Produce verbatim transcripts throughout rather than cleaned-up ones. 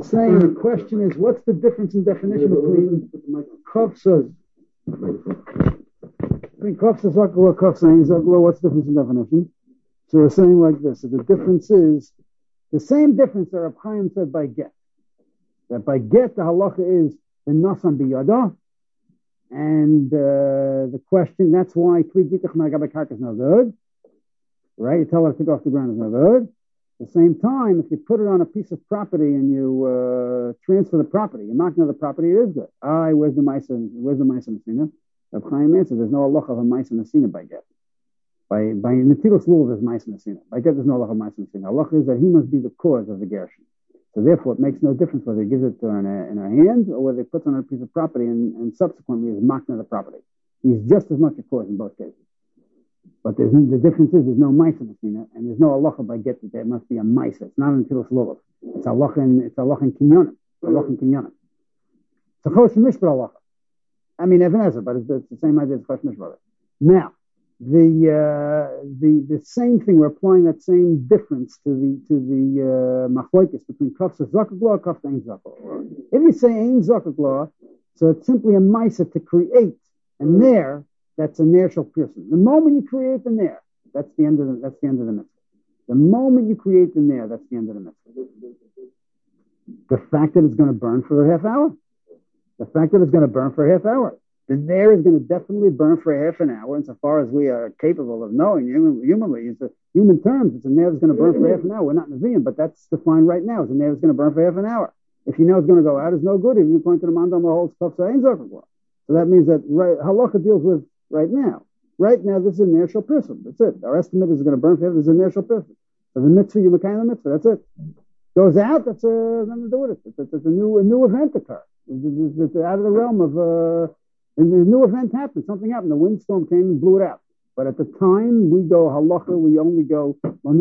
saying the question is, what's the difference in definition between kofsas? Between kofsas zakla, kofsas zakla, what's the difference in definition? So we're saying like this. So the difference is the same difference that Reb Chaim said by get. That by get the halacha is the nasan biyada, and uh, the question, that's why kli gitach magabakarka is no good, right? You tell her to take off the ground is no good. At the same time, if you put it on a piece of property and you uh, transfer the property, you're knocking on the property, it is good. Ah, where's the Maisa? Where's the Maisa Nesina? Reb Chaim answered, there's no halacha of a Maisa Nesina by get. By by Netilas Lulav there's Maisa Nesina. By get there's no halacha of Maisa Nesina. Halacha is that he must be the cause of the gershon. So therefore, it makes no difference whether he gives it to her in her, in her hands or whether he puts it on a piece of property and, and subsequently is knocking on the property. He's just as much a cause in both cases. But there's, the difference is there's no Maisa Nesina, and there's no halacha by get that there must be a Maisa. It's not an Netilas Lulav. It's halacha in it's halacha in kinyonim. It's halacha in kinyonim. It's a chosh mishpah halacha. I mean, Ebenezer, but it's, it's the same idea as chosh mishpah. Now, the uh, the the same thing, we're applying that same difference to the to the uh, machlokes between kafsa zakagla and kafsa ein zakagla. If you say ein zakagla, so it's simply a maisa to create a nair that's a nair shel person. The moment you create the nair, that's the end of the that's the end of the mitzvah. The moment you create the nair, that's the end of the mitzvah. The fact that it's going to burn for a half hour, the fact that it's going to burn for a half hour. The nair is going to definitely burn for half an hour, insofar as we are capable of knowing human, humanly. It's a human terms. It's a nair that's going to burn for half an hour. We're not Nevi'im, but that's defined right now. It's a nair that's going to burn for half an hour. If you know it's going to go out, it's no good. If you point to the mandam the whole stuff, so that means that right, halacha deals with right now. Right now, this is a nair shel person. That's it. Our estimate is going to burn for half. This is a nair shel person. So the mitzvah, you kind of mitzvah. That's it. Goes out. That's a nothing to do with it. It's, it's, it's a new a new event occur. It's, it's, it's out of the realm of. Uh, And the new event happened. Something happened. The windstorm came and blew it out. But at the time we go halacha, we only go and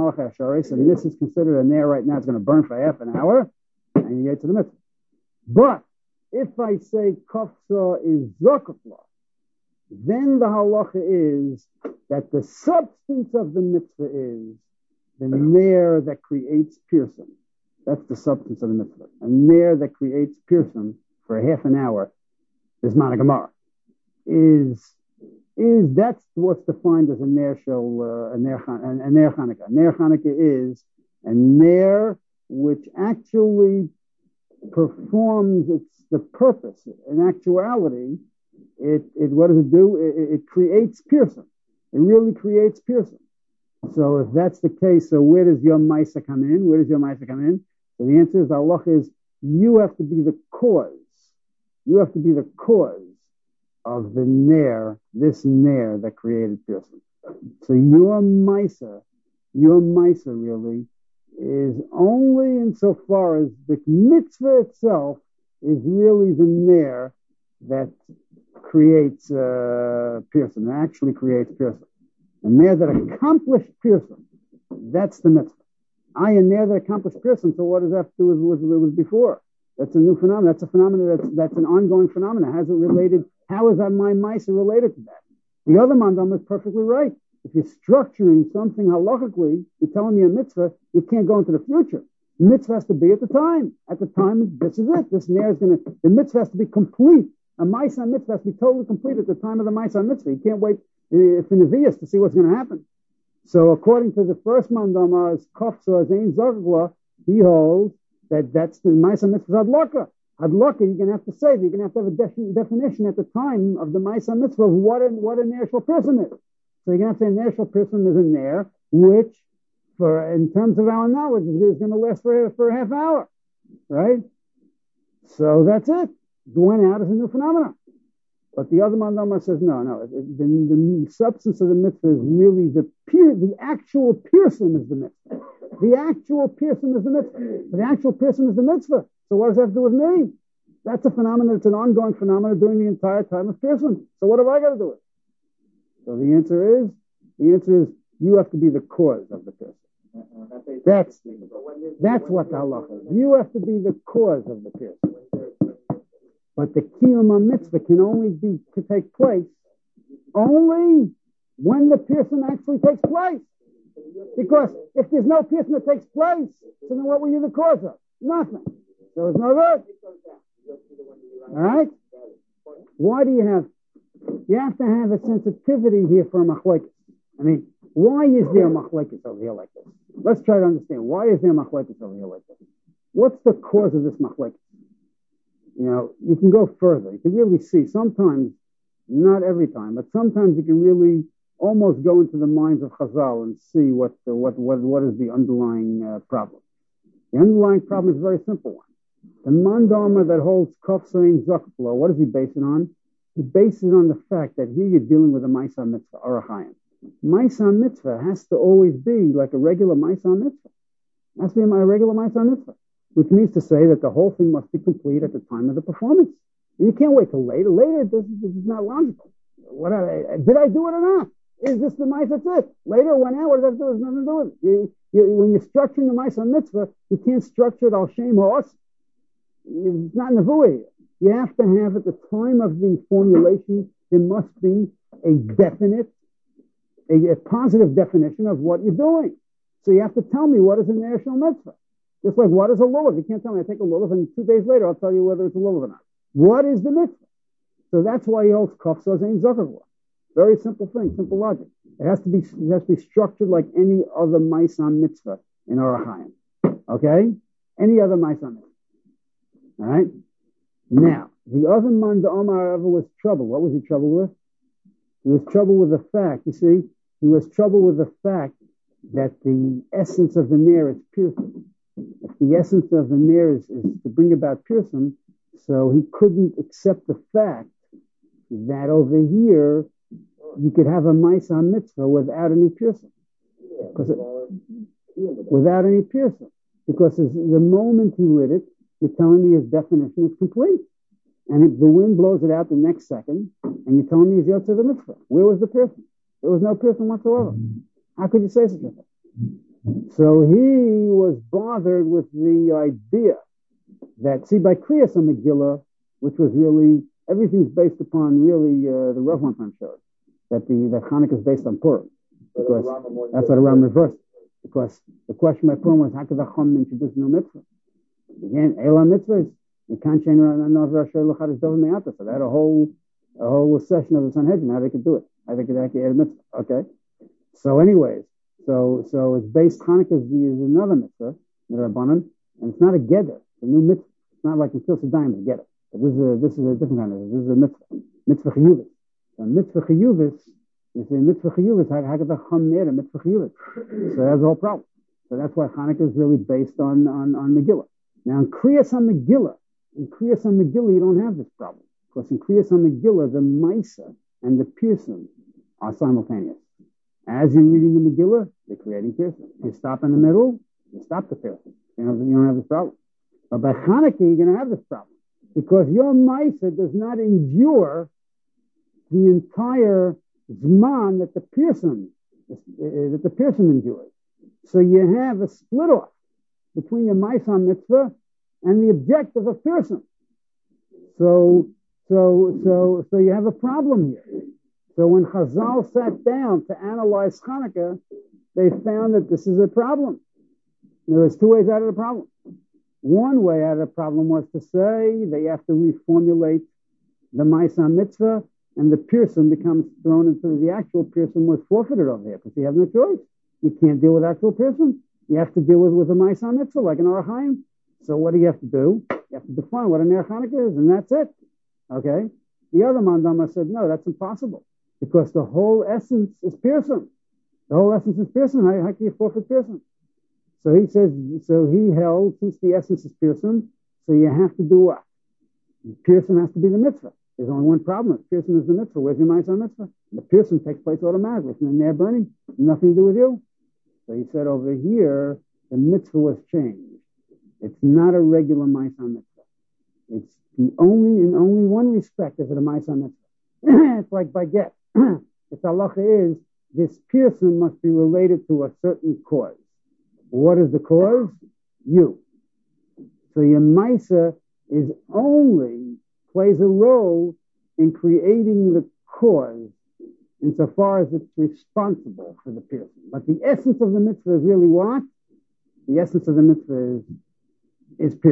this is considered a nair right now. It's going to burn for half an hour, and you get to the mitzvah. But if I say kafsa is zakafla, then the halacha is that the substance of the mitzvah is the nair that creates piercing. That's the substance of the mitzvah. A nair that creates piercing for half an hour. This Gemara is is that's what's defined as a ner shel uh, a ner a ner Chanukah. Ner Chanukah is a ner which actually performs its the purpose. In actuality, it it what does it do? It, it creates piercing. It really creates piercing. So if that's the case, so where does your Maisa come in? Where does your Maisa come in? So the answer is Allah is you have to be the cause. You have to be the cause of the nair, this nair that created piercing. So your Maisa, your Maisa really is only insofar as the mitzvah itself is really the nair that creates uh, piercing, that actually creates piercing. A nair that accomplished piercing, that's the mitzvah. I a nair that accomplished piercing, so what does that have to do with what was before? That's a new phenomenon. That's a phenomenon that's that's an ongoing phenomenon. How's it related? How is that my Maisa related to that? The other mandam is perfectly right. If you're structuring something halachically, you're telling me a mitzvah, you can't go into the future. The mitzvah has to be at the time. At the time, this is it. This nair is going to, the mitzvah has to be complete. A Maisa mitzvah has to be totally complete at the time of the Maisa mitzvah. You can't wait uh, for Nevi'us to see what's going to happen. So according to the first mandam, as Kofsa, as Ein Zagla, he holds that that's the Maisa mitzvah Hadlaka. Hadlaka, you're going to have to say, you're going to have to have a de- definition at the time of the Maisa mitzvah of what a, what a nair shel person is. So you're going to have to say a nair shel person is a nair, which, for in terms of our knowledge, is going to last for, for a half hour. Right? So that's it. Going out is a new phenomenon. But the other mandama says, no, no, the, the, the substance of the mitzvah is really the pure, the actual piercing is the mitzvah. The actual piercing is the mitzvah. The actual piercing is the mitzvah. So what does that have to do with me? That's a phenomenon. It's an ongoing phenomenon during the entire time of piercing. So what have I got to do with it? So the answer is, the answer is you have to be the cause of the piercing. That's that's what the halacha is. You have to be the cause of the piercing. But the kiyum mitzvah can only be to take place only when the piercing actually takes place. Because if there's no piercing that takes place, so then what were you the cause of? Nothing. So it's no good. All right? Why do you have, you have to have a sensitivity here for a machlekes. I mean, why is there a machlekes over here like this? Let's try to understand. Why is there a machlekes over here like this? What's the cause of this machlekes? You know, you can go further. You can really see sometimes, not every time, but sometimes you can really almost go into the minds of Chazal and see what the, what what what is the underlying uh, problem. The underlying problem is a very simple one. The mandama that holds kofsain zakflo, what does he base it on? He bases it on the fact that here you're dealing with a Maisa mitzvah, or a chayim. Maisa mitzvah has to always be like a regular Maisa mitzvah. It has to be a regular Maisa mitzvah, which means to say that the whole thing must be complete at the time of the performance. And you can't wait till later. Later, this, this is not logical. What I, did I do it or not? Is this the Maisa? That's it. Later, one hour, that has nothing to do with it. You, you, when you're structuring the Maisa mitzvah, you can't structure it al shem or us. It's not nevuah. You have to have at the time of the formulation, there must be a definite, a, a positive definition of what you're doing. So you have to tell me what is a national mitzvah. Just like what is a lulav. You can't tell me I take a lulav and two days later I'll tell you whether it's a lulav or not. What is the mitzvah? So that's why he holds kaf zayin zakar. Very simple thing, simple logic. It has to be, it has to be structured like any other Maisan mitzvah in Orach Chaim. Okay? Any other Maisan mitzvah. All right? Now, the other man, the Omar, was trouble. What was he trouble with? He was trouble with the fact, you see, he was trouble with the fact that the essence of the Nair is piercing. If the essence of the Nair is, is to bring about piercing, so he couldn't accept the fact that over here, you could have a Maisa mitzvah without any piercing. Because it, without any piercing. Because the moment he lit it, you're telling me his definition is complete. And if the wind blows it out the next second, and you're telling me he's Yotze the mitzvah. Where was the piercing? There was no piercing whatsoever. How could you say such a thing? So he was bothered with the idea that, see, by Kriyas Megillah, which was really, everything's based upon really uh, the Rav one time showed, that the that Hanukkah is based on Purim. Because that's what Aram reversed. Because the question by Purim was, how could the Chum introduce no mitzvah? Again, Elam mitzvahs, you can't change around another Shayluchad Dovim Me'ata. So they had a whole a whole session of the Sanhedrin, how they could do it. How they could actually add a mitzvah. Okay. So anyways, so so it's based, Hanukkah is, is another mitzvah, the Rabbanan, and it's not a Geder, it's a new mitzvah. It's not like in Kilsa Daim, it's a Geder. But this is a this is a different kind of this is a mitzvah. Mitzvah Chiyuvis. So mitzvah Chiyuvis, you say mitzvah Chiyuvis, how, how could the Chum add a mitzvah Chiyuvis? So that's the whole problem. So that's why Hanukkah is really based on, on, on Megillah. Now in Kriyas HaMegillah, in Kriyas HaMegillah you don't have this problem. Because in Kriyas HaMegillah, the Maisa and the Pearson are simultaneous. As you're reading the Megillah, they're creating Pearson. You stop in the middle, you stop the Pearson. You don't, you don't have this problem. But by Hanukkah, you're going to have this problem. Because your Maisa does not endure the entire Zman that the Pearson, uh, that the Pearson endures. So you have a split off between your Maisa mitzvah and the objective of Pearson. So, so, so, so you have a problem here. So when Chazal sat down to analyze Hanukkah, they found that this is a problem. There was two ways out of the problem. One way out of the problem was to say they have to reformulate the Maisa mitzvah, and the Pearson becomes thrown into the actual Pearson was forfeited over here because you have no choice. You can't deal with actual Pearson. You have to deal with, with a Maisa mitzvah like an Orach Chaim. So what do you have to do? You have to define what an Ner Chanukah is, and that's it. Okay? The other Mandama said, no, that's impossible because the whole essence is Pearson. The whole essence is Pearson. How, how can you forfeit Pearson? So he says, so he held, since the essence is Pearson, so you have to do what? Pearson has to be the mitzvah. There's only one problem. If Pearson is the mitzvah, where's your Maisa mitzvah? The Pearson takes place automatically. It's in the Ner burning, nothing to do with you. So he said over here, the mitzvah was changed. It's not a regular Maisa mitzvah. It's the only, in only one respect is it a Maisa mitzvah. It's like by get. Its halacha is, this Pearson must be related to a certain cause. What is the cause? You. So your Maisa is only, plays a role in creating the cause insofar as it's responsible for the Pearson. But the essence of the mitzvah is really what? The essence of the mitzvah is, is Pearson.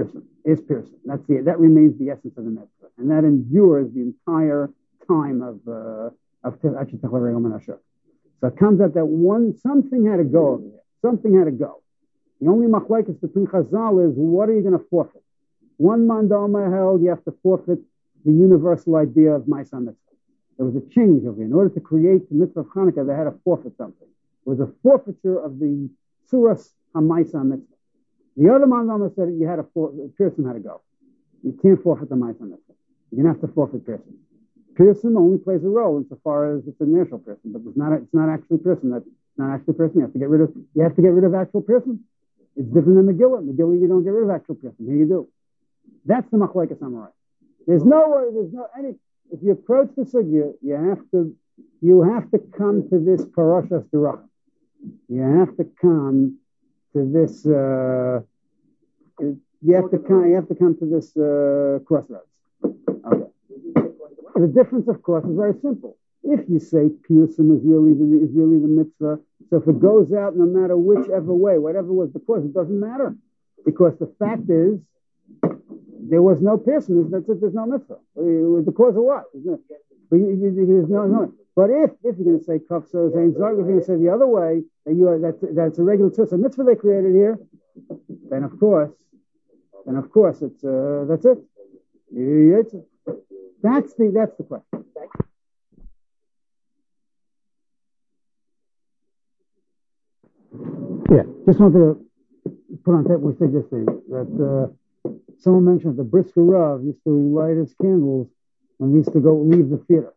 is piercing. That's the that remains the essence of the mitzvah, and that endures the entire time of uh, of actually Techla Regel Menashuk. So it comes out that one something had to go over here. Something had to go. The only machlekes between Chazal is what are you going to forfeit? One mandama held you have to forfeit the universal idea of Ma'aseh Mitzvah. There was a change over here. In order to create the mitzvah of Hanukkah, they had to forfeit something. It was a forfeiture of the Suras HaMa'aseh Mitzvah. The other mandama said you had to forfeit, Pearson had to go. You can't forfeit the Ma'aseh Mitzvah. You're going to have to forfeit Pearson. Pearson only plays a role insofar as it's a natural person, but it's not. It's not actually Pearson. That's not actually Pearson. You have to get rid of. You have to get rid of actual Pearson. It's different than Megillah. Megillah, you don't get rid of actual Pearson. Here you do. That's the machlekes Amorai. There's no way. There's no any. If you approach the sugya, you have to. You have to come to this parashas derachim. You have to come to this. Uh, you have to come. You have to come to this uh, crossroads. Okay. The difference, of course, is very simple. If you say Piyusim is really the, is really the mitzvah, so if it goes out no matter whichever way, whatever was the cause, it doesn't matter. Because the fact is, there was no Piyusim. That's it, there's no mitzvah. The cause of what? But, you, you, there's no, no. But if, if you're going to say Kaf so Zain Zog, if you're going to say the other way, that you are, that, that's a regular tzitz, mitzvah they created here, then of course, then of course, it's uh, that's it. It's, That's the that's the question. Yeah, just wanted to put on tape what we said yesterday that uh, someone mentioned the Brisker Rav used to light his candles when he used to go leave the theater,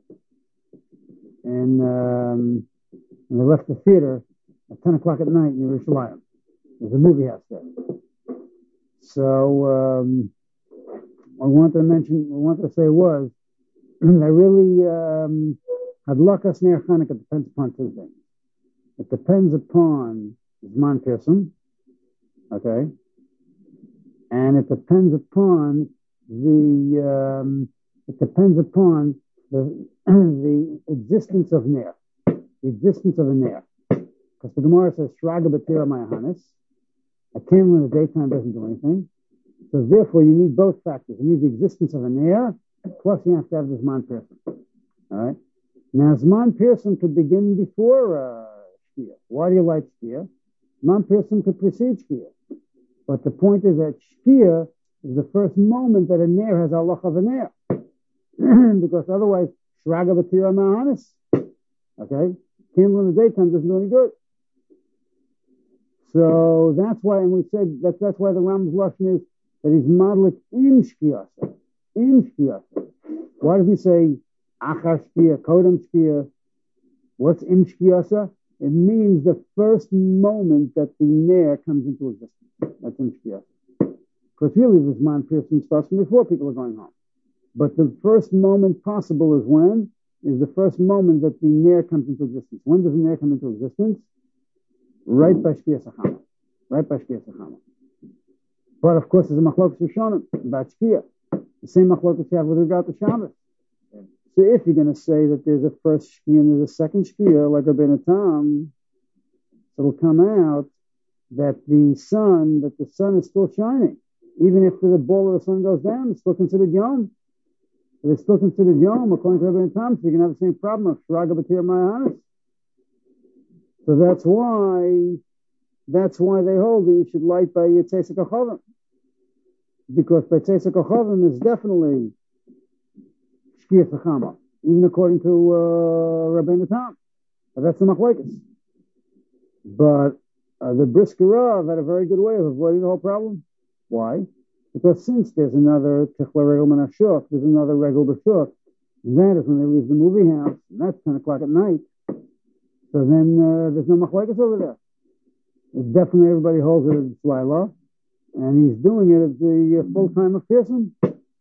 and um, when they left the theater at ten o'clock at night in Yerushalayim. There's a movie house there, so. Um, I wanted to mention, I wanted to say was, I really, um, Hadlakas Ner Chanukah depends upon two things. It depends upon Zman Pearson, okay, and it depends upon the, um, it depends upon the the existence of Ner, the existence of a Ner. Because the Gemara says, Shraga B'tira Mayahanis, a candle in the daytime doesn't do anything. So therefore, you need both factors. You need the existence of an air, plus you have to have the Zman Pearson. All right. Now, Zman Pearson could begin before uh, Shkia. Why do you like Shkia? Zman Pearson could precede Shkia. But the point is that Shkia is the first moment that an air has Allah of an air. Because otherwise, Shraga B'tira Ma'anis. Okay? Candle in the daytime doesn't do any good. So that's why, and we said that that's why the Ram's Lashon is that he's modlik in shkiyasa, in shkiyasa. Why does he say achar shkiya, kodem shkiya? What's in shkiyasa? It means the first moment that the ner comes into existence. That's in shkiyasa. Because really, this man Pearson starts from before people are going home. But the first moment possible is when? Is the first moment that the ner comes into existence. When does the ner come into existence? Right by shkiyasa chama. Right by shkiyasa chama. But of course, there's a machlokas Rishonim about Shkia. The same machlokas you have with regard to Shabbos. So if you're going to say that there's a first Shkia and there's a second Shkia, like Rabbeinu Tam, it'll come out that the sun, that the sun is still shining. Even if the ball of the sun goes down, it's still considered Yom. So it's still considered Yom, according to Rabbeinu Tam, so you can have the same problem of Shraga B'tira Mayahanis. So that's why, that's why they hold that you should light by Yitzhak HaChavim. Because by Yitzhak HaChavim is definitely Shkiyat Chachama, even according to uh, Rabbeinu Tam. But that's the machlekes. But uh, the Brisker Rav had a very good way of avoiding the whole problem. Why? Because since there's another Techla Regel Menashuk, there's another Regel B'Shuk, that is when they leave the movie house, and that's ten o'clock at night. So then uh, there's no machlekes over there. It's definitely everybody holds it at Tzlaila, and he's doing it at the uh, full time of Pearson.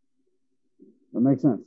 That makes sense.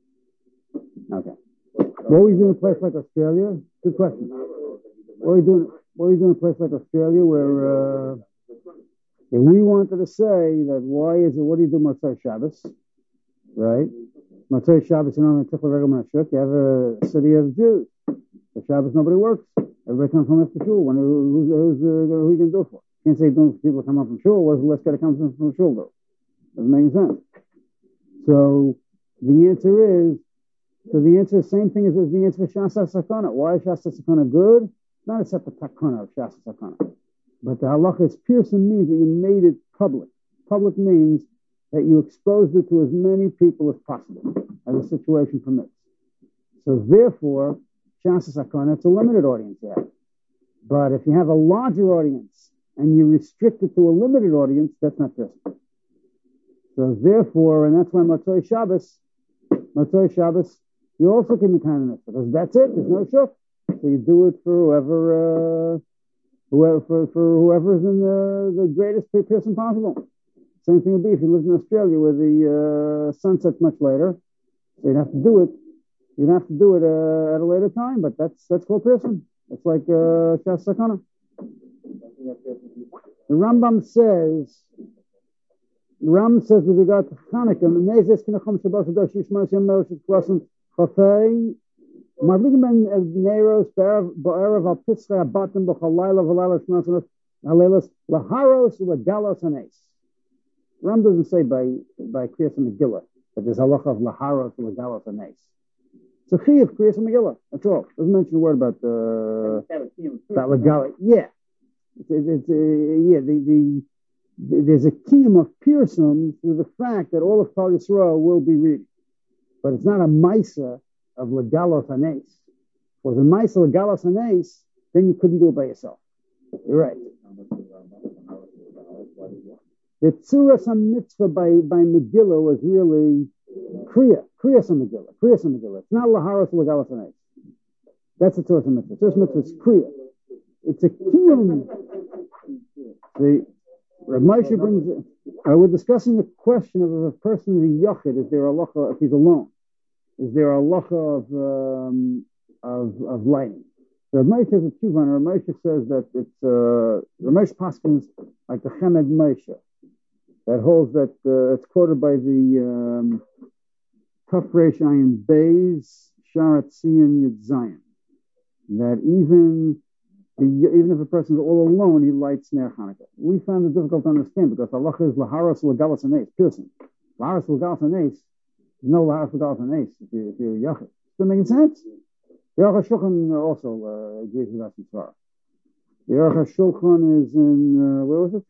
Okay. What are you doing in a place like Australia? Good question. What are you doing? What are you doing in a place like Australia where uh, if we wanted to say that why is it? What do you do Motzei Shabbos? Right? Motzei Shabbos, you know, in Tichel Regel Menashuk, you have a city of Jews. The Shabbos nobody works. Everybody comes home after shul. When who's, who's, uh, who are you going to do it for? You can't say don't people come up from shul. What's, what's got to come from, from shul though? Doesn't make any sense. So the answer is, so the answer is the same thing as the answer for Shas HaSakana. Why is Shas HaSakana good? Not a separate takana of Shas HaSakana. But the halacha is piercing means that you made it public. Public means that you exposed it to as many people as possible, as the situation permits. So therefore, Shas HaSakana, it's a limited audience you have. But if you have a larger audience and you restrict it to a limited audience, that's not piercing. So therefore, and that's why Matzoi Shabbos, Matzoi Shabbos, you also can be kind of because that's it. There's no shuk. So you do it for whoever, uh, whoever for, for whoever's in the, the greatest person possible. Same thing would be if you lived in Australia where the uh, sun sets much later. So you'd have to do it. You'd have to do it uh, at a later time, but that's that's called piercing. It's like uh, Shas Sakana. The Rambam says. The Rambam says with regard to Chanukah, "Menezes kinacham shabbos adosh yishmas yom merosh klassen chafei madligim ben neiros ba'erav al pitzchei abatim b'chalayla v'layla shnasanos alelos laharos u'legalos hanes." Rambam doesn't say by by Kriyas Megillah that there's halacha of laharos u'legalos hanes. It's a chi of Kriyas Megillah. That's all. Doesn't mention a word about uh, about legal. Yeah, it's, it's uh, yeah the the. There's a kiyum of Pearson through the fact that all of Klal Yisrael will be reading. But it's not a maisa of legalos hanes. If it was a maisa legalos hanes, then you couldn't do it by yourself. You're right. The tzuras mitzvah by, by Megillah was really kriya, kriya Megillah, kriya Megillah. It's not laharos legalos hanes. That's the tzuras mitzvah. Tzuras mitzvah is kriya. It's a kiyum. The Rav Moshe brings, uh, we're discussing the question of if a person is a yachid, is there a halacha, if he's alone, is there a halacha of, um, of, of lighting? Rav Moshe has a tshuva, and Rav Moshe says that it's, uh, Rav Moshe paskins like the Chemed Moshe, that holds that, uh, it's quoted by the, um, Taf Reish Ayin Beis, Sharat Tzion Yud Zayin, that even Even if a person is all alone, he lights Ner Chanukah. We found it difficult to understand because Allah is laharos legalos hanes, piercing. Laharos legalos hanes, no laharos legalos hanes if you're, if you're yachid. Does that make sense? The Aruch HaShulchan also uh, agrees with us in Svarah. The Aruch HaShulchan is in, uh, where was it?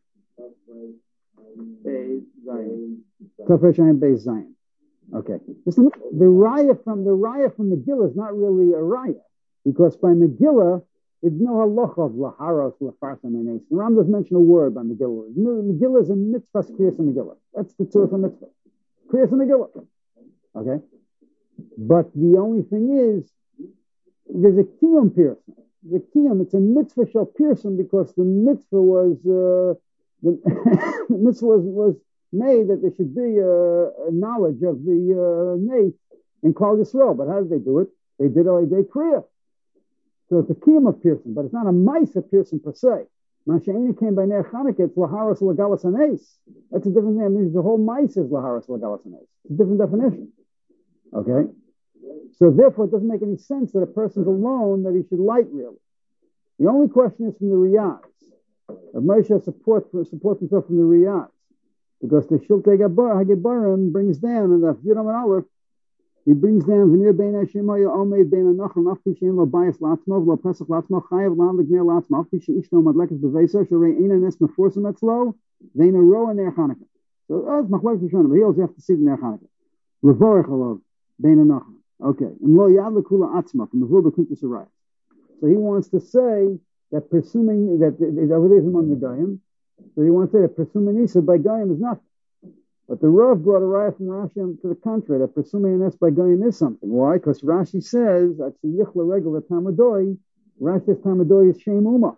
Beis Zayin. Tafresh Ayin Beis Zayin. Okay. Listen, the raya from the raya from Megillah is not really a raya because by Megillah, it's no halacha of laharos lefarsa menes. The Ram doesn't mention a word by Megillah. Megillah is a mitzvah kriyas Megillah. That's the tzurah mitzvah. Kriyas Megillah. Okay? But the only thing is, there's a kiyum piercing. The kiyum, it's a mitzvah shall piercing because the mitzvah was, uh, the, the mitzvah was, was made that there should be a, a knowledge of the uh, naith in Klal Yisrael. But how did they do it? They did all day kriya. So it's a kiyum of piercing, but it's not a mice of piercing per se. Masha'ini came by Ner Chanukah, it's laharos legalos hanes. That's a different thing. It means the whole mice is laharos legalos hanes. It's a different definition. Okay? So therefore, it doesn't make any sense that a person's alone that he should light really. The only question is from the Riyaz. Rav Moshe support, supports himself from the Riyaz. Because the Shiltei Hagebarim brings down in the Yudam and Aleph, he brings down V'nir bein Hashemoya Omeid bein Anochel Nafpi Shein Lo Bayis Latzmo V'lo Pesach Latzmo Chayav Lam L'Gnei Latzmo Afpi Sheishno Madlekes B'Veiser Sharei Eina Nes Meforsim Etzlo Vein Roa Ner Chanukah. So that's Machlokes Rishonim, but he also has to see the Ner Chanukah. L'vorech Alav bein Anochel. Okay. And Lo Yad L'Kula Atzma from the Vur B'Kuntus Arayis. So he wants to say that presuming that over there is among the Goyim. So he wants to say that presuming Isa by Goyim is nothing. But the Rav brought a raya from Rashi to the contrary that presuming an S by Goyim is something. Why? Because Rashi says that's the Yichla regular Tamadoi. Rashi says Tamadoi is Shem Uma.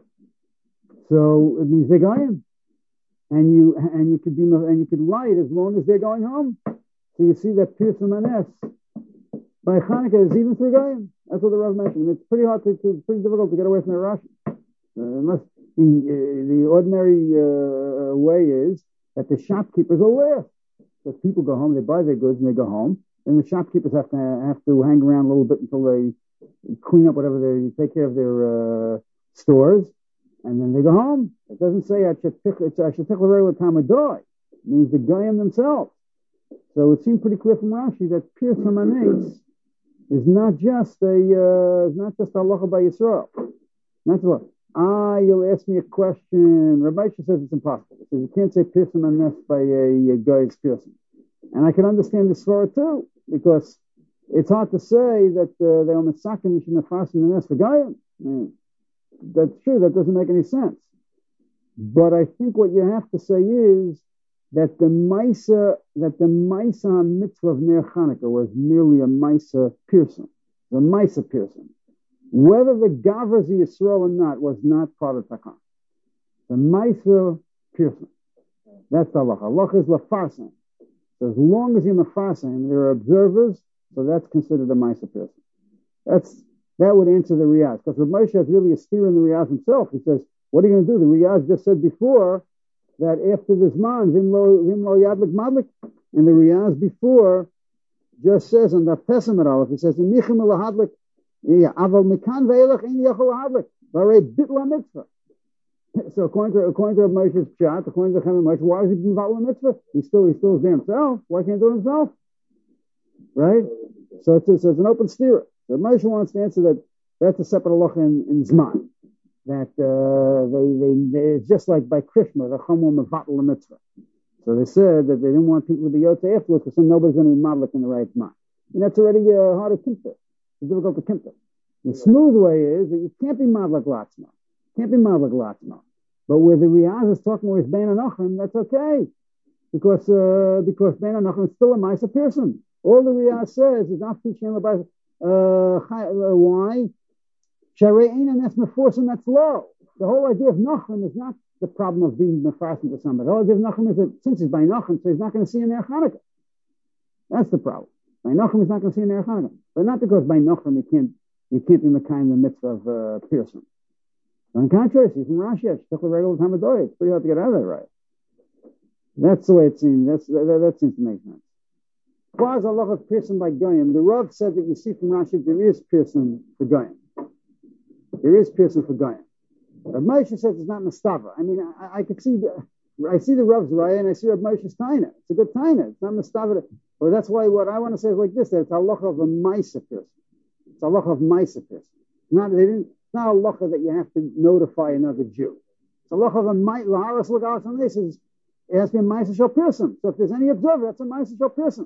So it means they're Goyim, and you and you could be and you could light as long as they're going home. So you see that Pirsum an S by Chanukah is even through Goyim. That's what the Rav mentioned. It's pretty hard to, to pretty difficult to get away from the Rashi, uh, unless the, uh, the ordinary uh, way is that the shopkeepers are aware. Because people go home, they buy their goods, and they go home. Then the shopkeepers have to have to hang around a little bit until they clean up whatever they take care of their uh, stores, and then they go home. It doesn't say I should pick. It's I should pick with Tamadoi. means the Goyim themselves. So it seemed pretty clear from Rashi that Pirsum Anes is not just a uh, is not just halacha by Yisrael. That's what. Ah, you'll ask me a question. Rabbi Shah says it's impossible. He says you can't say Pirsum Anes by a, a Goy's Pirsum. And I can understand the svara too, because it's hard to say that uh, they are misakin and shemefassim the Nes for Goyim. That's true. That doesn't make any sense. But I think what you have to say is that the Maisa, that the Maisa mitzvah of Ner Chanukah was merely a Maisa Pirsum, the Maisa Pirsum. Whether the Gavras Yisrael or not was not part of Takan. The Maisa Pirsum. That's the halacha. Halacha is Lafarsan. So as long as you're Lafarsan, there are observers, so that's considered a Maisa Pirsum. That's, that would answer the Riyaz. Because Rav Moshe is really a steer in the Riyaz himself. He says, what are you going to do? The Riyaz just said before that after this man, Vimlo, Vimlo Yadlik Madlik, and the Riyaz before just says on the Pesach Aleph, he says, Michim Lahadlik, Aval Mikan Ve'elach Ein Yachol Lahadlik, Varei Bitla Mitzvah. So according to according to Moshe's Pshat, according to Chaim Moshe, why is he being Vatla Mitzvah? He still he still is there himself. Why can't he do it himself? Right? So it's, it's, it's an open steer. So Moshe wants to answer that that's a separate halacha in, in Zman. That uh, they, they, they, it's just like by Krishma, the Chamor Mevatel the Mitzvah. So they said that they didn't want people to be Yotze afterwards because then nobody's going to be Madlik in the right mind. And that's already uh, hard to kimta. It's difficult to kimta. The smooth way is that you can't be Madlik Latzma. Can't be Madlik Latzma. But where the Riyaz is talking where it's Ben Anachim, that's okay. Because uh, because Ben Anachim is still a Maisa person. All the Riyaz says is not teaching about uh, why? Sharein and that's meforsim, that's low. The whole idea of Nachum is not the problem of being mefarsim to somebody. The whole idea of Nachum is that since he's by Nachum, so he's not going to see an Ner Chanukah. That's the problem. By Nachum, he's not going to see an Ner Chanukah. But not because by Nachum you can't you can't be the kind of mitzvah of uh, Pearson. On the contrary, he's from Rashi. She took the regular time of day. It's pretty hard to get out of that, right? That's the way it seems. That's that, that seems to make sense. Quaz Allah of Pearson by Goyim. The Rav said that you see from Rashi there is Pearson for Goyim. There is Pearson for Goyim. Rav Moshe says it's not Mastava. I mean, I, I could see, the, I see the Rav's Raya and I see Rav Moshe's Taina. It's a good Taina. It's not Mastava. Well, that's why what I want to say is like this, that it's halacha of a Maisa Pearson. It's halacha of Maisa Pearson. Not, they didn't, it's not a halacha that you have to notify another Jew. It's a halacha of a Maisa, Laharas Lagaras, and this is, it has to be a Maisa Shal Pearson. So if there's any observer, that's a Maisa Shal Pearson.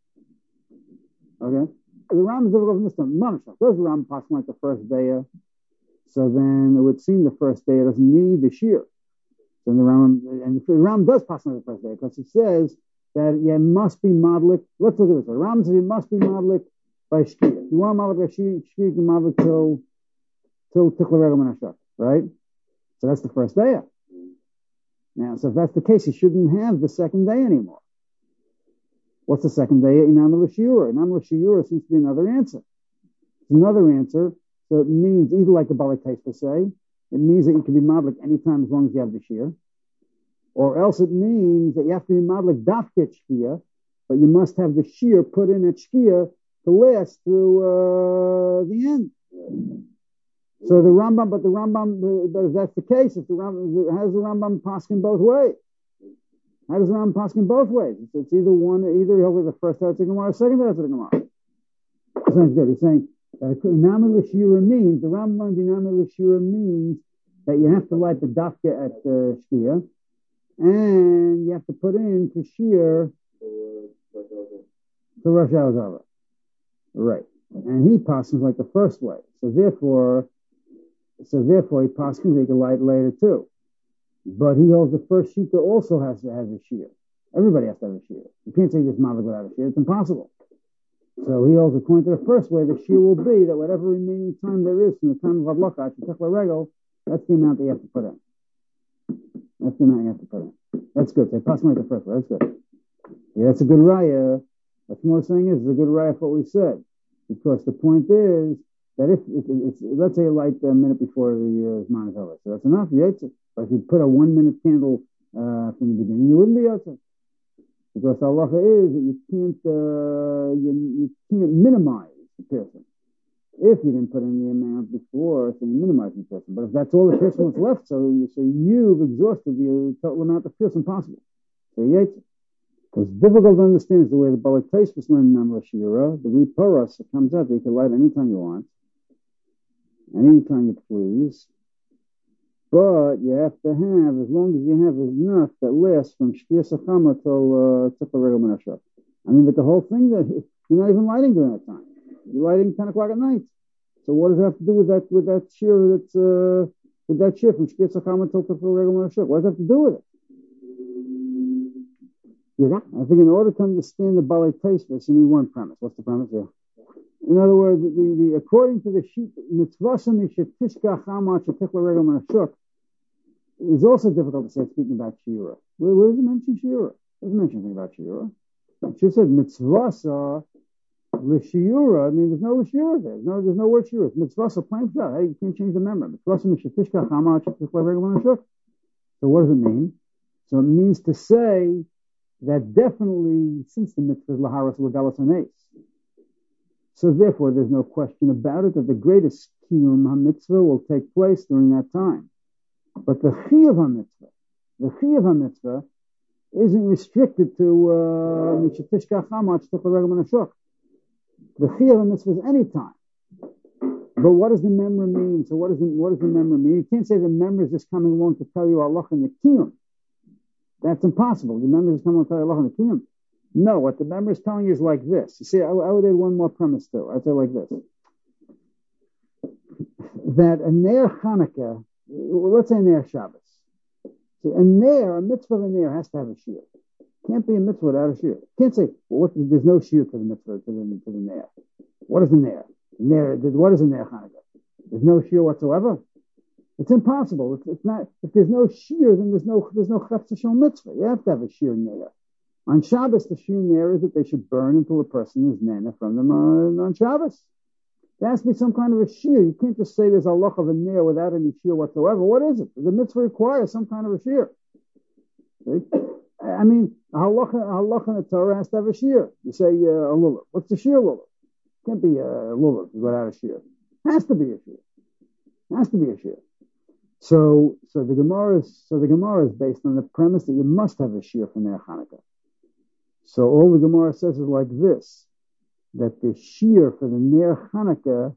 Okay? The Ram is difficult from this time. Mamashach. Those Ram passing like the first day. Uh, So then it would seem the first day it doesn't need the shear. So the Ram, and the Ram does pass on the first day because it says that yeah, it must be madlik. Let's look at this. The Ram says it must be madlik by shkia. If you want madlik by shkia, you can madlik till till tichla regel menashak, right? So that's the first day. Now, so if that's the case, you shouldn't have the second day anymore. What's the second day? Inam l'shiura. Inam l'shiura seems to be another answer. It's another answer. So it means either like the Bali Taisa say, it means that you can be madlik anytime as long as you have the shear, or else it means that you have to be madlik dafket shkia, but you must have the shear put in at shkia to last through uh, the end. So the Rambam, but the Rambam, but if that's the case, if the Rambam, how does the Rambam paskin both ways? How does the Rambam paskin both ways? It's, it's either one, either he'll the first Teretz Gemara, or the second Teretz Gemara. Sounds good. He's saying. Inam l'shira means, the Rambam Inam l'shira means that you have to light the dafka at the uh, shkia, and you have to put in to shear to Rosh Hashanah. Right. And he passes like the first way. So therefore, so therefore he passes that you can light later too. But he holds the first shita also has to have a shear. Everybody has to have a shear. You can't say just mavik without a shear. It's impossible. So he holds, according to the first way, the shear will be that whatever remaining time there is from the time of Havlaka to Techla Regel, that's the amount that you have to put in. That's the amount you have to put in. That's good. So pass like the first way. That's good. Yeah, that's a good raya. What's more saying is it's a good raya for what we said. Because the point is that if it, it's, let's say you light a minute before the Zman is over. So that's enough. But if you put a one minute candle uh, from the beginning, you wouldn't be outside. Because the halacha is that you can't uh, you, you can't minimize the person. If you didn't put in the amount before, so you minimize the person. But if that's all the person was left, so you, so you've exhausted the total amount of person possible. So Yetzer. Because difficult to understand is the way the Balei Tosfos learned Namla Shira, the Riporos, it comes out that you can light anytime you want, anytime you please, but you have to have, as long as you have enough that lasts from Shkia Sachama till Tifla Regel Menashok. I mean, but the whole thing that you're not even lighting during that time. You're lighting ten o'clock at night. So what does it have to do with that with that shear that's uh, with that shear from Shkia Sachama till Tifla Regel Menashok? What does it have to do with it? Yeah. I think in order to understand the Balei Tosfos, you need one premise. What's the premise? Yeah. In other words, the, the according to the sheet mitzvasa mishetishka chama shetikla regel menashuk is also difficult to say speaking about shiura. Where, where does it mention shiura? It doesn't mention anything about shiura. It just said mitzvasa l'shiura. I mean, there's no shiura there. There's no, there's no word shiura. Mitzvasa plain out. Hey, you can't change the member. Mitzvasa mishetishka chama shetikla regel menashuk. So what does it mean? So it means to say that definitely, since the mitzvah is laharas legalas hanes, so therefore there's no question about it that the greatest kiyum ha-mitzvah will take place during that time. But the chiyuv ha-mitzvah, the chiyuv ha-mitzvah isn't restricted to mishetishka chama shetikla regel menashuk. The chiyuv ha-mitzvah is any time. But what does the memra mean? So what does the, what does the memra mean? You can't say the memra is just coming along to tell you Allah and the kiyum. That's impossible. The member is coming to tell you Allah and the kingdom. No, what the member is telling you is like this. You see, I, I would add one more premise too. I'd say like this. That a Ner Hanukkah, well, let's say Ner Shabbos. See, a Ner, a mitzvah of a Ner has to have a shir. Can't be a mitzvah without a shir. Can't say, well, what, there's no shir to the mitzvah, to the, to the Ner. What is the Ner? Ner, what is a Ner Hanukkah? There's no shir whatsoever. It's impossible. It's, it's not. If there's no shear, then there's no there's no chefza shel mitzvah. You have to have a shear neir. On Shabbos, the shear neir is that they should burn until the person is nena from them on, on Shabbos. There has to be some kind of a shear. You can't just say there's a loch of a neir without any shear whatsoever. What is it? The mitzvah requires some kind of a shear. See? I mean, a halacha, a halacha in the Torah has to have a shear. You say uh, a lulav. What's the shear lulav? Can't be a lulav without a shear. Has to be a shear. Has to be a shear. So, so the Gemara is so the Gemara is based on the premise that you must have a shear for Ner Hanukkah. So all the Gemara says is like this: that the shear for the Ner Hanukkah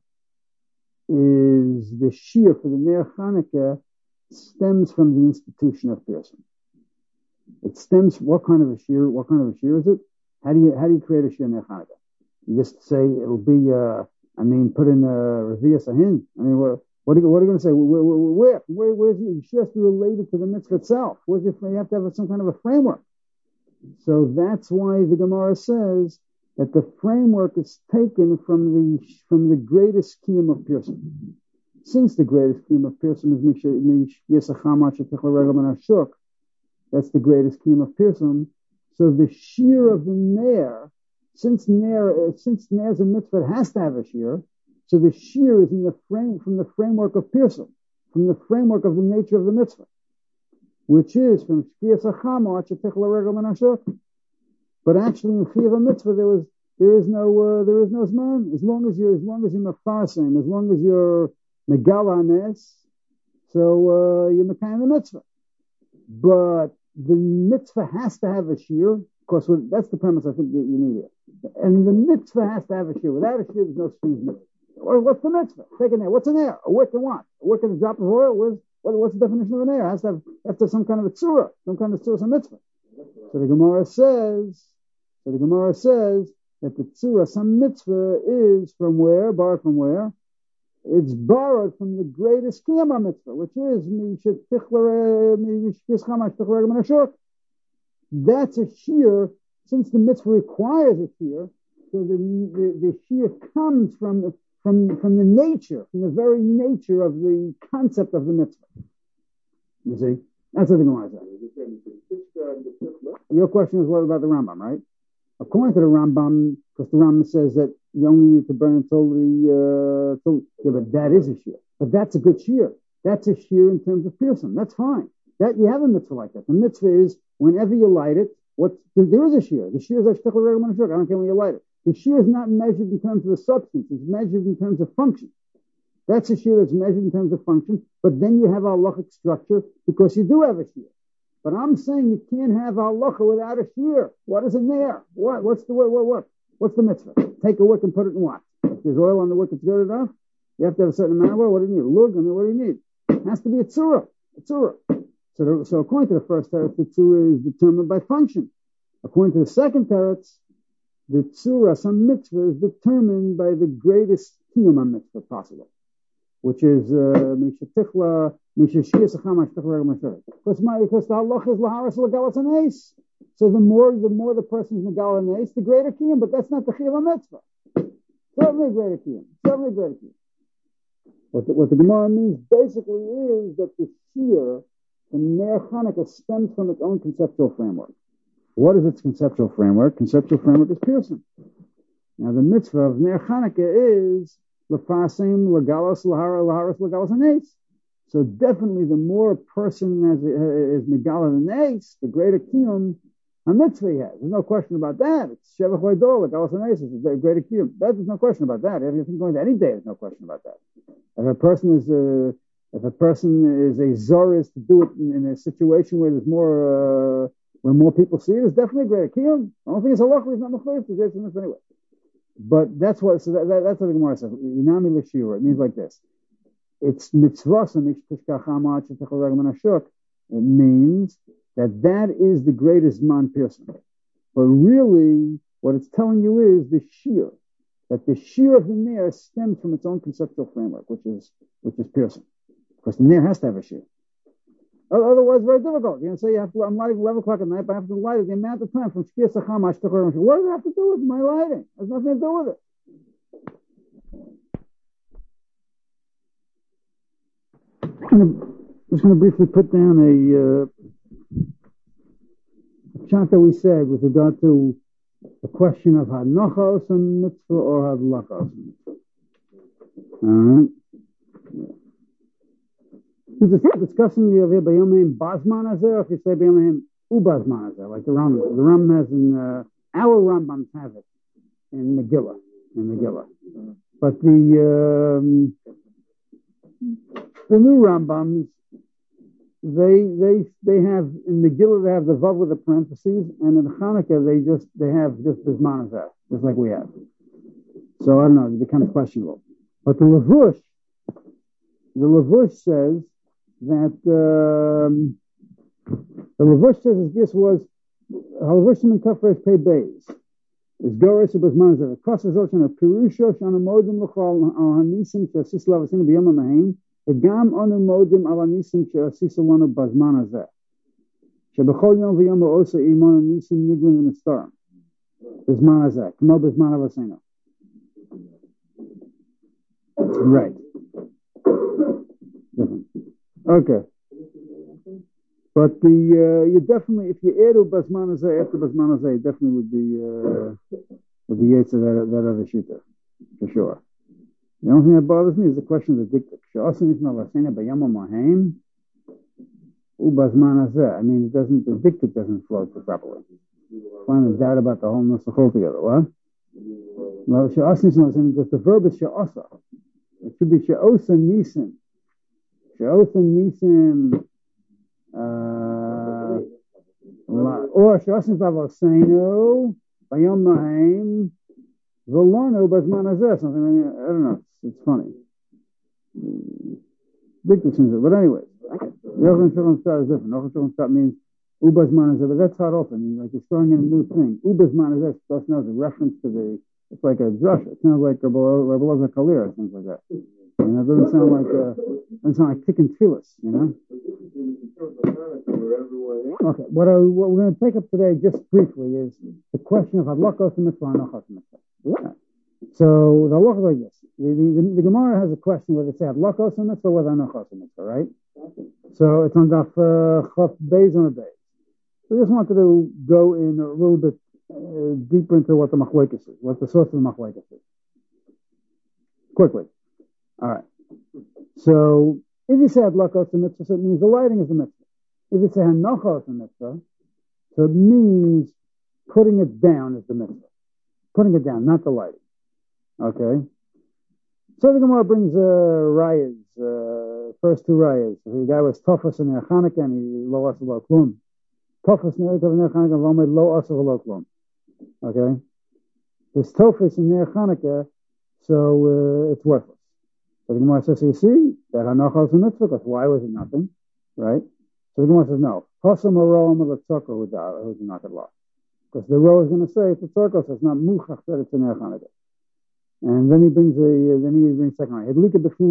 is the shear for the Ner Hanukkah stems from the institution of Pearson. It stems. What kind of a shear? What kind of a shear is it? How do you how do you create a shear Ner Hanukkah? You just say it'll be. Uh, I mean, put in a Revi'ah Sahin. I mean, what? What are you, what are you going to say? Where, where, where, where's you? You have to be related to the mitzvah itself. Where's your, you have to have some kind of a framework. So that's why the Gemara says that the framework is taken from the from the greatest kiyum of Pearson. Since the greatest kiyum of Pearson is Yisachama Shetikla Regel Menashuk, that's the greatest kiyum of Pearson. So the shear of the Ner, since Ner, since Ner's a mitzvah, it has to have a shear. So the shear is in the frame from the framework of Pearson, from the framework of the nature of the mitzvah, which is from Shkia Sachama Shetikla Regel Menashuk. But actually, in Chiyuv mitzvah, there was there is no uh, there is no zman. As long as you're as long as you're mefarsim, as long as you're megala nes, so uh, you're mekayim the mitzvah. But the mitzvah has to have a shear. Of course, that's the premise I think that you need here. And the mitzvah has to have a shear. Without a shear, there's no strings mitzvah. Or what's the mitzvah? Take an air. What's an air? A wick and what? A wick and a drop of oil? What's, what, what's the definition of an air? It has to have, have to have some kind of a tzura, some kind of tzura, some mitzvah. So the Gemara says, so the Gemara says that the tzura, some mitzvah is from where? Borrowed from where? It's borrowed from the greatest kiyama mitzvah, which is that's a shear. Since the mitzvah requires a shear, so the the, the shear comes from the From, from the nature, from the very nature of the concept of the mitzvah. You see? That's what the Gemara says. Your question is what about the Rambam, right? According to the Rambam, because the Rambam says that you only need to burn until the, uh, till, yeah, but that is a shear. But that's a good shear. That's a shear in terms of Pearson. That's fine. That you have a mitzvah like that. The mitzvah is whenever you light it, what, there is a shear. The shear is a shtichel regel menashuk. I don't care when you light it. The shear is not measured in terms of the substance. It's measured in terms of function. That's a shear that's measured in terms of function. But then you have a halachic structure because you do have a shear. But I'm saying you can't have halacha without a shear. What is in there? What? What's the what? What? What? What's the mitzvah? Take a wick and put it in what? If there's oil on the wick, it's good enough. You have to have a certain amount of oil. What do you need? Lug. I mean, what do you need? It has to be a tzura. A tzura. So, the, so according to the first teretz, the tzura is determined by function. According to the second teretz, the tzura, some mitzvah, is determined by the greatest kiyum mitzvah possible, which is misha tichla, misha shiyasacham ashtichla regel. Because my because the halach is laharas legalas and ace. So the more the more the person's megal and ace, the greater kiyum. But that's not the chiyuv mitzvah. Certainly greater kiyum. Certainly greater kiyum. What the, what the Gemara means basically is that the shear, the Ner Chanukah, stems from its own conceptual framework. What is its conceptual framework? Conceptual framework is piercing. Now the mitzvah of Ner Chanukah is lefasim legalos lahara laharas legalos anes. So definitely, the more a person has, uh, is megala than ace, the greater kiyum a mitzvah he has. There's no question about that. It's shevach leidol legalos anes. It's a greater kiyum. There's no question about that. If you're going to any day, there's no question about that. If a person is a if a person is a zoris to do it in, in a situation where there's more uh, where more people see it, it's definitely a greater kiyum. I don't think it's a halach. He's not mechayiv to Jason this anyway. But that's what so that, that, that's what the Gemara says. Inami l'shira. It means like this. It's mitzvah. It means that that is the greatest man piercing. But really, what it's telling you is the shear. That the shear of the Ner stems from its own conceptual framework, which is which is piercing. Because the Ner has to have a shear. Otherwise, very difficult. You know, say you have to. I'm lighting eleven o'clock at night, but I have to light it the amount of time from shkir sacham ashtachor. What does it have to do with my lighting? There's nothing to do with it. I'm just going to briefly put down a, uh, a chant that we said with regard to the question of hadnocha osam mitzvah or hadlacha osam mitzvah. All right. We're discussing the over bayomim bazman azeh, if you say bayomim ubazman azeh, like the Ram, the Ram has in uh, our Rambams have it in Megillah, in Megillah. But the um, the new Rambams, they they they have in Megillah they have the vav with the parentheses, and in Chanukah they just they have just bizman azeh, just like we have. So I don't know, it becomes questionable. But the Levush, the Levush says that um, the Levush says this was Halvushim and Tafresh Pei Beis. Is Goris of Basman Zev. Kosas Ocean of Pirusho Shana Modim Lachal Hanisim Shasis Lavasina Biyama Mahim. The Gam Onu Modim Alanisim Shasis Alana Basman Zev. Shabachol Yom Viyama Osa Iman Nisim Niglin in the Star. Basman Zev. Kamo Basman Avasina. Right. Okay. But the uh, you definitely, if you add Basman Azeh after Basman Azeh, it definitely would be uh, would be Yetzer that, that other shita for sure. The only thing that bothers me is the question of the diktuk. She'asin ifna lasena bayama mahem u Basman Azeh. I mean, it doesn't the diktuk doesn't flow properly. Find a doubt about the whole nusach altogether. What? Well, she'asin ifna lasena because the verb is she'asa. It should be she'osa nisim. She'osa nisim. Uh, or Shashin Vavoseno, Bayom Mahaim, Volano, Basman Azeh, something, I don't know, it's, it's funny. Big decision, but anyway, Yochanan Shalom Star is different. Yochanan Shalom Star means Ubasman Azeh, but that's not often, like you're throwing in a new thing. Ubasman Azeh, just knows a reference to the, it's like a drush, it sounds like a Rabbeloza Kalir, or things like that. You know, it doesn't sound like, uh, it doesn't sound like Tikkun Tfilis, you know? Okay, what, are, what we're going to take up today, just briefly, is the question of hadlakos mitzvah and nachos mitzvah. Yeah. So the halacha like this: the, the, the Gemara has a question where they say hadlakos mitzvah or nachos mitzvah, right? So it's on daf chaf beis on a beis. We just wanted to go in a little bit uh, deeper into what the machlekes is, what the source of the machlekes is. Quickly, all right. So if you say hadlakos mitzvah, so it means the lighting is the mitzvah. If it's a hanocha is a mitzvah, so it means putting it down is the mitzvah. Putting it down, not the lighting. Okay? So the Gemara brings uh, rayas, uh, first two rayas. The guy was toughest in Chanukah and he lost about klum. Tofas Ner Chanukah V'Omed Lo Asa V'Lo Klum. Okay? There's Tofas in Ner Chanukah, so uh, it's worthless. So the Gemara says, so you see, that Hanocha is a mitzvah, because why was it nothing? Right? So the Gemara says, no. Hasam Aroam L'Tzorka who's not at law. Because the row is going to say it's a tzorka, so it's not muchach that it's a Ner Chanukah. And then he brings a, uh, then he brings second one.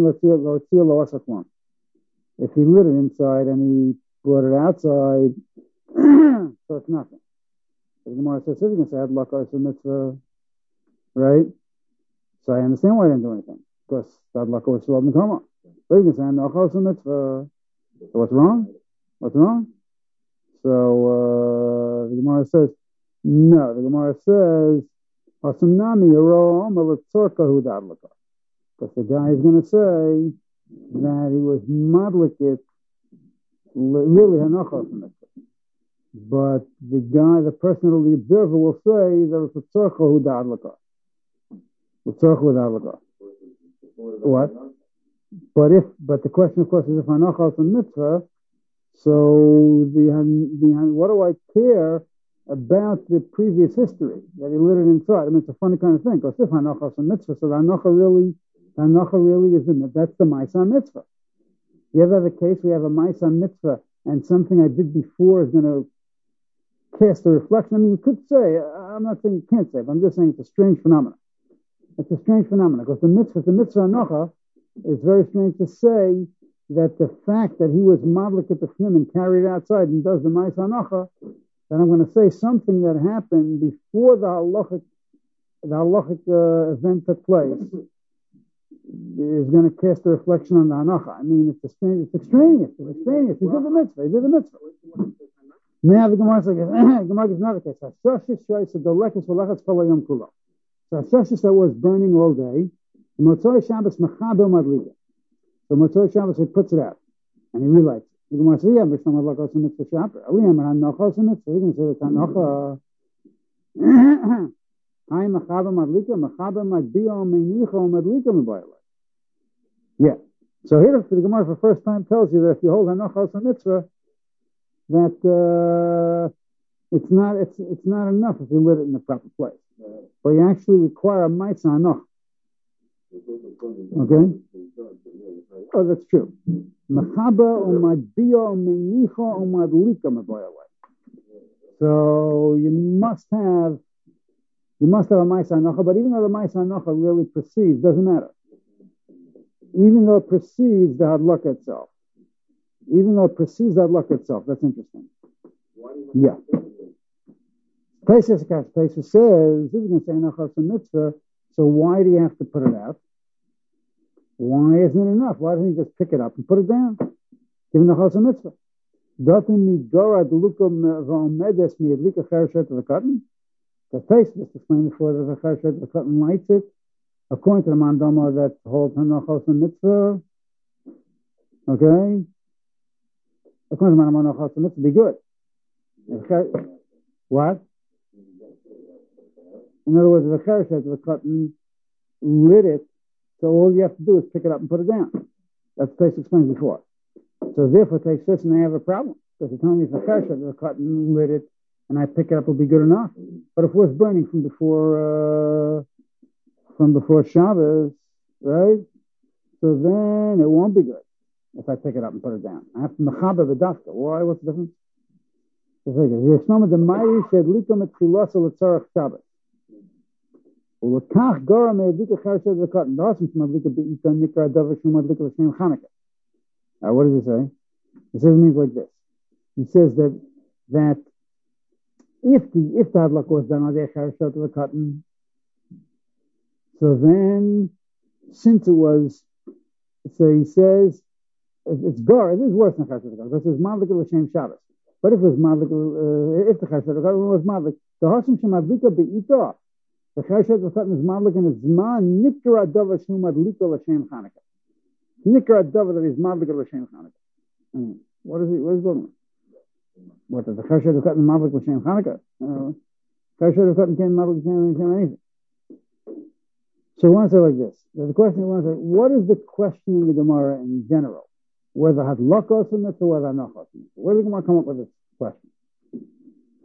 If he lit it inside and he brought it outside, so it's nothing. So the Gemara says, so you can say, Hadlaka is a mitzvah, right? So I understand why I didn't do anything. Because Hadlaka was still in the coma. So you can say, Hadlaka is a mitzvah. So what's wrong? What's wrong? So uh, the Gemara says, no. The Gemara says, because the guy is going to say that he was madlikit, really hanocha from it. But the guy, the person, the observer, will say that it's a tzorcha hu da'adlaka. The tzorcha hu da'adlaka. What? But if, but the question, of course, is if hanocha is a mitzvah, so the, the what do I care about the previous history that he lit it inside? I mean, it's a funny kind of thing. Because if hanocha is a mitzvah, so the hanocha really, the hanocha really is the that's the ma'isa mitzvah. You ever have a case where you have a ma'isa mitzvah and something I did before is going to cast a reflection? I mean, you could say, I'm not saying you can't say, but I'm just saying it's a strange phenomenon. It's a strange phenomenon because the mitzvah, the mitzvah hanocha, it's very strange to say that the fact that he was madlik at the fnim and carried it outside and does the ma'isa hanocha, then I'm going to say something that happened before the halachic, the halachic uh, event took place is going to cast a reflection on the hanacha. I mean, it's, it's extraneous. It's extraneous. He did the mitzvah. He did the mitzvah. Now the Gemara says, Gemara is not the case. So Shashis that was burning all day, Motzoi Shabbos Mechaber Madlika. So Motzoi Shabbos he puts it out and he relights it. The Gemara says, yeah, but some like also mitzvah shopper. We have hanocha also mitzvah. You can say it's hanocha. Hi Mechaber Madlika, Mechaber Madbio Menicho Madlika Mebayla. Yeah. So here the Gemara for the first time tells you that if you hold hanocha also mitzvah, that uh, it's not it's it's not enough if you lit it in the proper place. But you actually require a ma'isa hanocha. Okay? Oh, that's true. So you must have you must have a ma'isa hanocha, but even though the ma'isa hanocha really precedes, doesn't matter. Even though it precedes the hadlaka itself. Even though it precedes the hadlaka itself. That's interesting. Yeah. Taisus says, if you can say hanocha is a mitzvah, so why do you have to put it out? Why isn't it enough? Why doesn't he just pick it up and put it down? Given the halacha mitzvah. Doesn't me gora deluka v'omedes mi adlika chereshet of the cotton? The Taisus explained before that the chereshet of the cotton lights it. According to the mandama that holds hanocha is a mitzvah. Okay? According to the mandama hanocha is a mitzvah, be good. What? In other words, the chereshet of the cotton lit it, so all you have to do is pick it up and put it down. That's what Taisus explained before. So therefore, Taisus and I have a problem because they're telling me if the chereshet of the cotton lit it and I pick it up, it'll be good enough. But if it was burning from before uh, from before Shabbos, right? So then it won't be good if I pick it up and put it down. I have to mechaber the dafka. Why? What's the difference? Yeshnama the Ma'iri said likom et chilasa l'tzarach Shabbos. Ulakach gora me'adlika chereshet the cotton. Dasim shmadlika be'ita nikra davar shmadlika l'shem Chanukah. Now, what does he say? He says it means like this. He says that that if the if the hadlaka was done on the chereshet of the cotton, so then since it was, so he says it's gora. It is worse than chereshet of the cotton. This is madlika l'shem Shabbos. But if it was madlik, uh, if the chereshet of the cotton was madlik, the hashem shemadlika be'ita, the chereshet of the cotton is madlik and it's zman nikra davar shnu madlika l'shem Chanukah. Nikra davar that is madlik l'shem Chanukah. I mean, what is it? What is going on? What does the chereshet of the cotton madlik l'shem Chanukah? Uh, chereshet of the cotton can't madlik l'shem anything. So we want to say like this. The question we want to say, what is the question in the Gemara in general? Whether hadlaka is a mitzvah or whether hanocha is a mitzvah. Where did the Gemara come up with this question?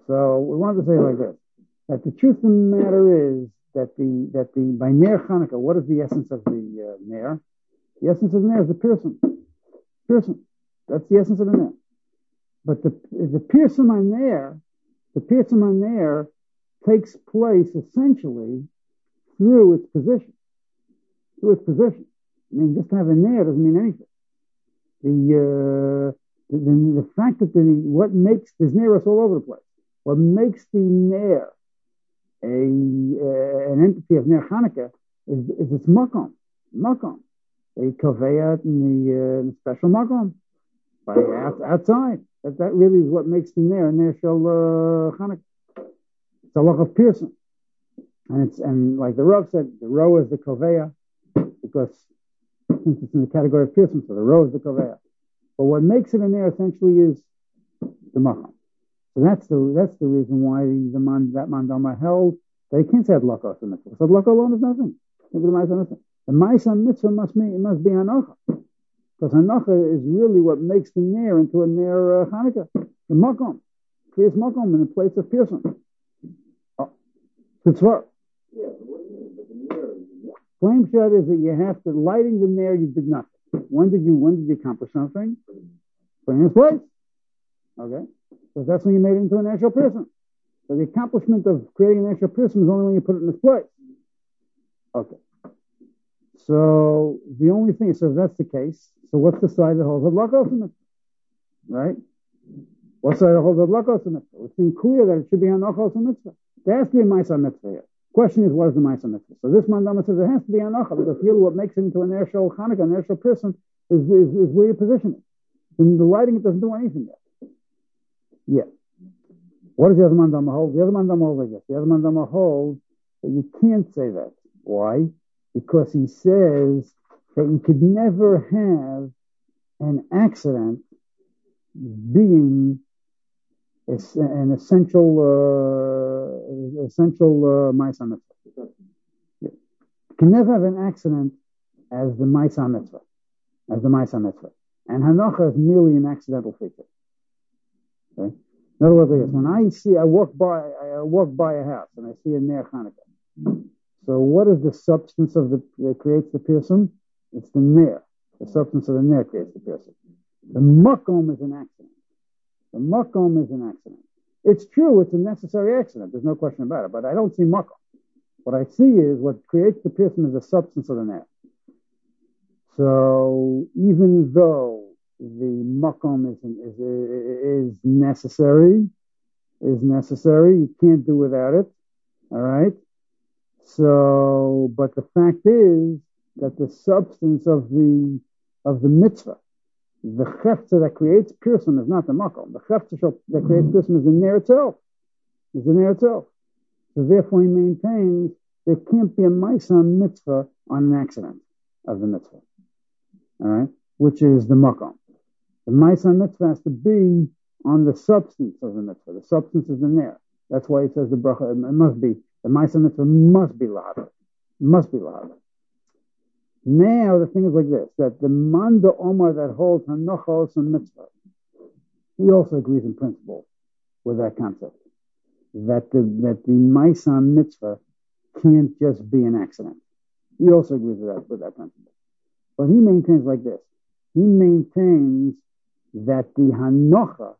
So we wanted to say like this, that the truth of the matter is that the, that the, by Ner Chanukah, what is the essence of the uh, Ner? The essence of the Ner is the Pearson. Pearson. That's the essence of the Ner. But the, the Pearson on Ner, the Pearson on Ner takes place essentially through its position. Through its position. I mean, just to have a Ner doesn't mean anything. The, uh, the, the, the fact that the, what makes, there's Neros all over the place. What makes the Ner a, uh, an entity of Ner Chanukah is, is its makom. Makom. They convey it in the, uh, in the special makom. By out, outside. That, that really is what makes the Ner, Ner Shel uh, Chanukah. It's a look of Pearson. And it's, and like the Rav said, the Ro is the Koveya, because since it's in the category of Pearson, so the Ro is the Koveya. But what makes it in there essentially is the Macham. So that's the that's the reason why the, the man, that Mandama held that he can't say Adlaka or mitzvah. So Adlaka alone is nothing. The Maisa mitzvah must be, it must be Hanocha. Because Hanocha is really what makes the Ner into a Ner uh, Chanukah. The Makom. Creates Makom in the place of Pearson. Oh. Tzvah. Yeah, but what do you mean? But the Ner is... Flame shot is that you have to, lighting the Ner, you did nothing. When did you, when did you accomplish something? Putting it in its place. Okay? Because that's when you made it into an actual person. So the accomplishment of creating an actual person is only when you put it in its place. Okay. So the only thing, so if that's the case, so what's the side that holds Adlaka mitzvah? Right? What side that holds Adlaka mitzvah? It seems clear that it should be Hanocha mitzvah. There has to be a Maisa mitzvah here. Question is, what is the Maisa mitzvah? So this Mandama says it has to be Hanocha, because really what makes it into an actual Chanukah, an actual person, is, is, is where you position it. And the lighting, it doesn't do anything yet. Yeah. What does the other Mandama hold? The other Mandama holds like this. The other Mandama holds that you can't say that. Why? Because he says that you could never have an accident being an essential, uh, essential uh, Maisa Mitzvah. Yeah. You can never have an accident as the Maisa Mitzvah, as the Maisa Mitzvah. And Hanocha is merely an accidental feature. Okay? In other words, like this, when I see, I walk by, I walk by a house and I see a Ner Chanukah. So what is the substance of the, that creates the Pearson? It's the Ner. The substance of the Ner creates the Pearson. The Makom is an accident. The Makom is an accident. It's true, it's a necessary accident. There's no question about it. But I don't see Makom. What I see is what creates the Pearson is the substance of the Ner. So even though the Makom is, is, is necessary, is necessary, you can't do without it. All right? So, but the fact is that the substance of the of the mitzvah, the chefza that creates Pearson is not the makom. The chefza that creates Pearson is the Ner itself. Is the Ner itself. So therefore, he maintains there can't be a Maisa mitzvah on an accident of the mitzvah. All right, which is the makom. The Maisa mitzvah has to be on the substance of the mitzvah. The substance is the Ner. That's why he says the bracha. It must be. The Maisa mitzvah must be lahava. Must be lahava. Now the thing is like this, that the Manda Omar that holds Hanocha also mitzvah, he also agrees in principle with that concept. That the that the Maisa mitzvah can't just be an accident. He also agrees with that with that principle. But he maintains like this. He maintains that the Hanocha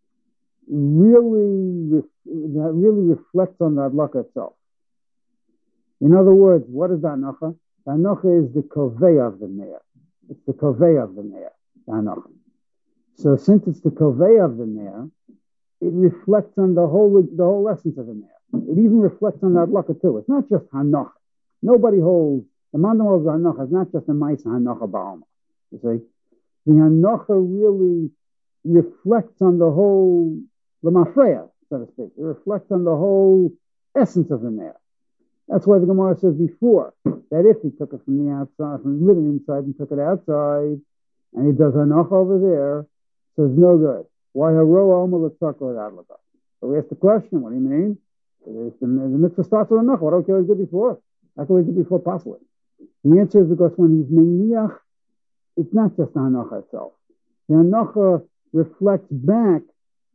really that really reflects on the Adlaka itself. In other words, what is the Hanocha? The Hanocha is the Kovei of the Ner. It's the Kovei of the Ner, the Hanocha. So since it's the Kovei of the Ner, it reflects on the whole the whole essence of the Ner. It even reflects on the Adlaka too. It's not just Hanocha. Nobody holds, the Mandam holds the Hanocha. It's not just a Maisa Hanocha Ba'alma. You see? The Hanocha really reflects on the whole Lamafreya, so to speak. It reflects on the whole essence of the Ner. That's why the Gemara says before that if he took it from the outside, from living inside and took it outside, and he does Hanocha over there, so it's no good. Why haro alma l'tzaka adlaka? So we ask the question, what do you mean? The, the, the mitzvah starts with Hanocha. What do we did before? How can we do before possibly? The answer is because when he's meniach, it's not just the Hanocha itself. The Hanocha reflects back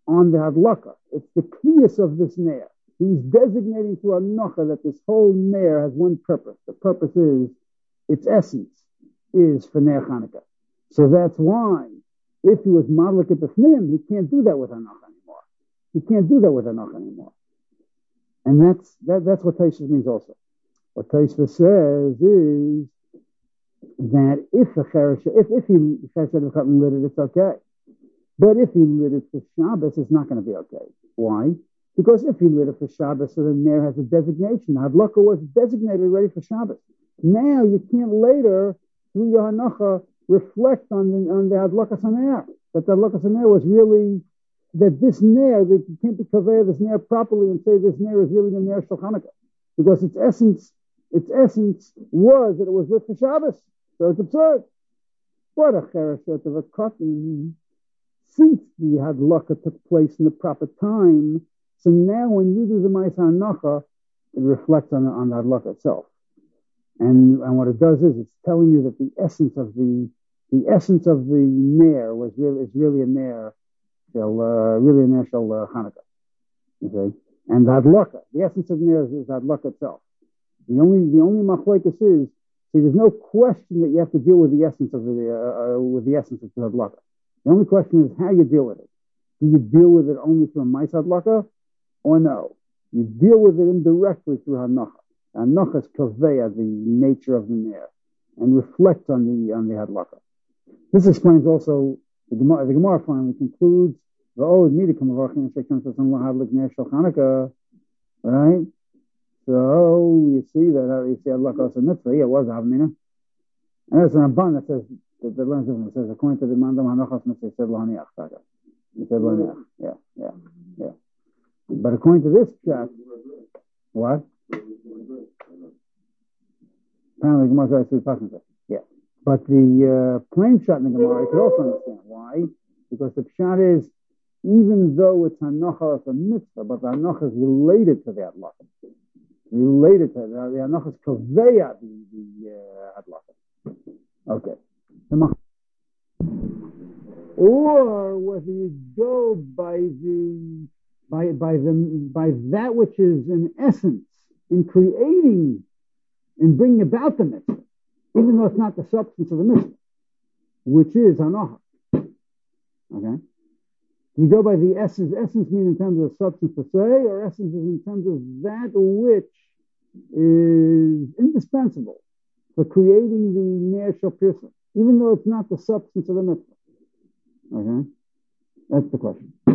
on the hadlaka. It's the kliyas of this ner. He's designating to Hanocha that this whole ner has one purpose. The purpose is, its essence is for ner Chanukah. So that's why, if he was madlik at the fnim, he can't do that with Hanocha anymore. He can't do that with Hanocha anymore. And that's that, that's what Taisva means also. What Taisva says is that if a cheresh, if if he lit it, it's okay. But if he lit it for Shabbos, it's not going to be okay. Why? Because if he lit it for Shabbos, so the ner has a designation. Hadlaka was designated ready for Shabbos. Now you can't later, through your Hanocha, reflect on the on the Hadlaka Saner. That the Hadlaka Saner was really, that this ner, that you can't be convey this ner properly and say this ner is really a ner Shel Chanukah. Because its essence, its essence was that it was lit for Shabbos. So it's absurd. What a chereshet of a cotton. Since the Hadlaka took place in the proper time, so now when you do the Ma'aseh Hanocha, it reflects on the, on the Hadlaka itself. And, and what it does is it's telling you that the essence of the the essence of the ner was really is really a ner shel uh, really a ner shel uh, Hanukkah. Okay, and the Hadlaka, the essence of ner is, is Hadlaka itself. The only the only machlokes is, see, there's no question that you have to deal with the essence of the uh, uh, with the essence of the Hadlaka. The only question is how you deal with it. Do you deal with it only through a Ma'aseh Hadlaka, or no? You deal with it indirectly through Hanocha. Hanocha is kaveya, the nature of the ner, and reflects on the on the Hadlaka. This explains also the Gemara. The Gemara finally concludes the old Midikam of Archin Sheikhan Sasam Lahadlik Ner Shel Chanukah, right? So you see that uh, you see Hadlaka as a mitzvah. Yeah, it was a Havmina, and there's an Ramban that says that the learns it says according to the Mandam Hanochas mitzvah, he said Lahaniach. He said Lahaniach. Yeah, yeah, yeah. But according to this chap, what? Apparently, the Gemara is passing it. Yeah, but the uh, plain shot in the Gemara, you could also understand why, because the pshat is, even though it's hanocha of a mitzvah, but the hanocha is related to the hadlaka, related to the, the hanocha is kaveya the the uh, hadlaka. Okay, or whether you go by the by by the by that which is in essence in creating. In bringing about the mitzvah, even though it's not the substance of the mitzvah, which is hanocha. Okay? You go by the essence. Essence means in terms of substance per se, or essence is in terms of that which is indispensable for creating the ner shel pirsa, even though it's not the substance of the mitzvah. Okay? That's the question.